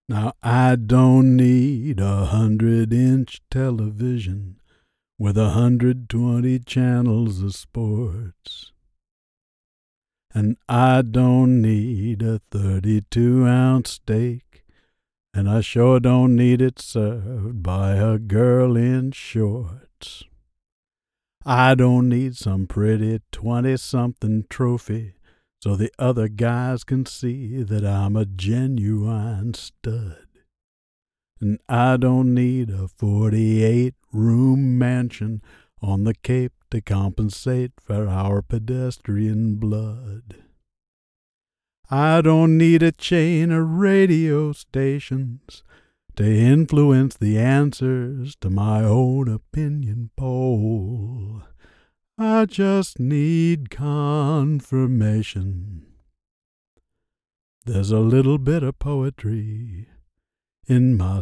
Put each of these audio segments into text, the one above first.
Now I don't need 100-inch television with 120 channels of sports. And I don't need a 32-ounce steak, and I sure don't need it served by a girl in shorts. I don't need some pretty 20-something trophy so the other guys can see that I'm a genuine stud. And I don't need a 48-room mansion on the Cape to compensate for our pedestrian blood. I don't need a chain of radio stations to influence the answers to my own opinion poll. I just need confirmation. There's a little bit of poetry in my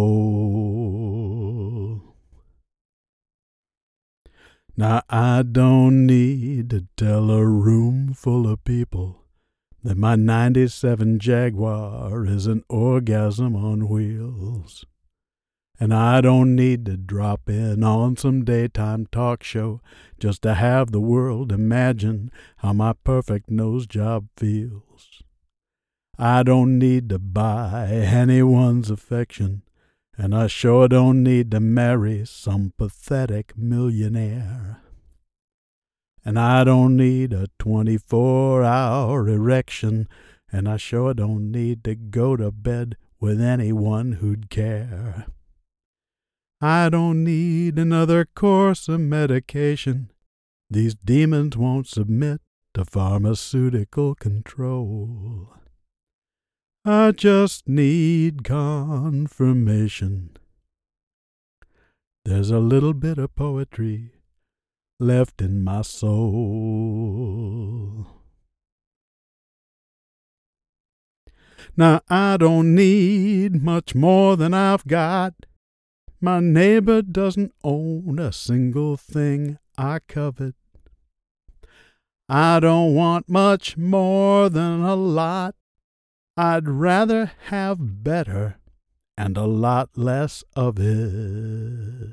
soul. Now I don't need to tell a room full of people that my 97 Jaguar is an orgasm on wheels. And I don't need to drop in on some daytime talk show just to have the world imagine how my perfect nose job feels. I don't need to buy anyone's affection, and I sure don't need to marry some pathetic millionaire. And I don't need a 24-hour erection, and I sure don't need to go to bed with anyone who'd care. I don't need another course of medication. These demons won't submit to pharmaceutical control. I just need confirmation. There's a little bit of poetry left in my soul. Now I don't need much more than I've got. My neighbor doesn't own a single thing I covet. I don't want much more than a lot. I'd rather have better and a lot less of it.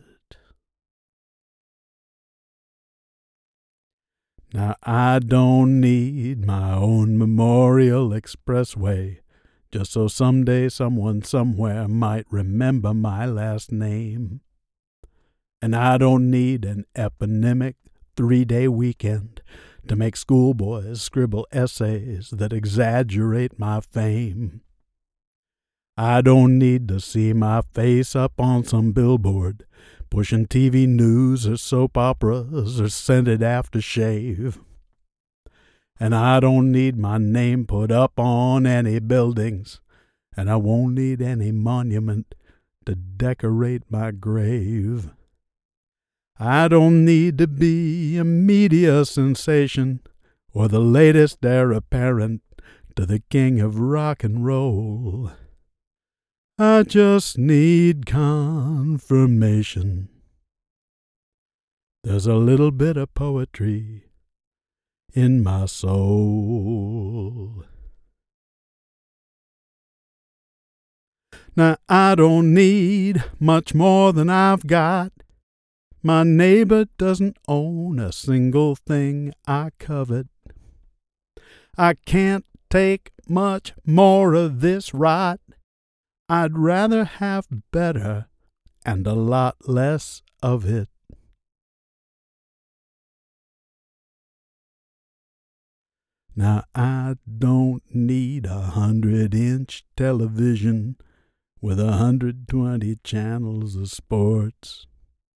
Now I don't need my own Memorial Expressway just so someday someone somewhere might remember my last name. And I don't need an eponymic 3-day weekend to make schoolboys scribble essays that exaggerate my fame. I don't need to see my face up on some billboard pushing TV news or soap operas or scented aftershave. And I don't need my name put up on any buildings, and I won't need any monument to decorate my grave. I don't need to be a media sensation or the latest heir apparent to the king of rock and roll. I just need confirmation. There's a little bit of poetry in my soul. Now I don't need much more than I've got. My neighbor doesn't own a single thing I covet. I can't take much more of this rot. I'd rather have better and a lot less of it. Now I don't need 100-inch television with 120 channels of sports.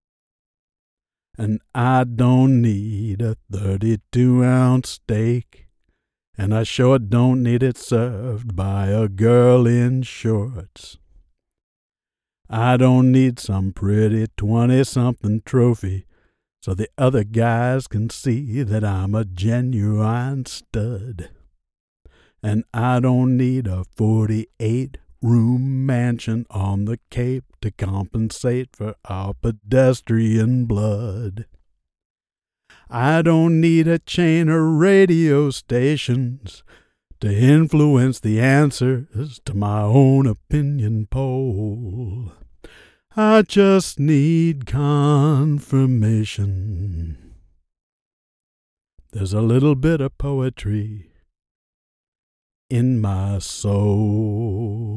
And I don't need a 32-ounce steak, and I sure don't need it served by a girl in shorts. I don't need some pretty 20-something trophy so the other guys can see that I'm a genuine stud. And I don't need a 48-room mansion on the Cape to compensate for our pedestrian blood. I don't need a chain of radio stations to influence the answers to my own opinion poll. I just need confirmation. There's a little bit of poetry in my soul.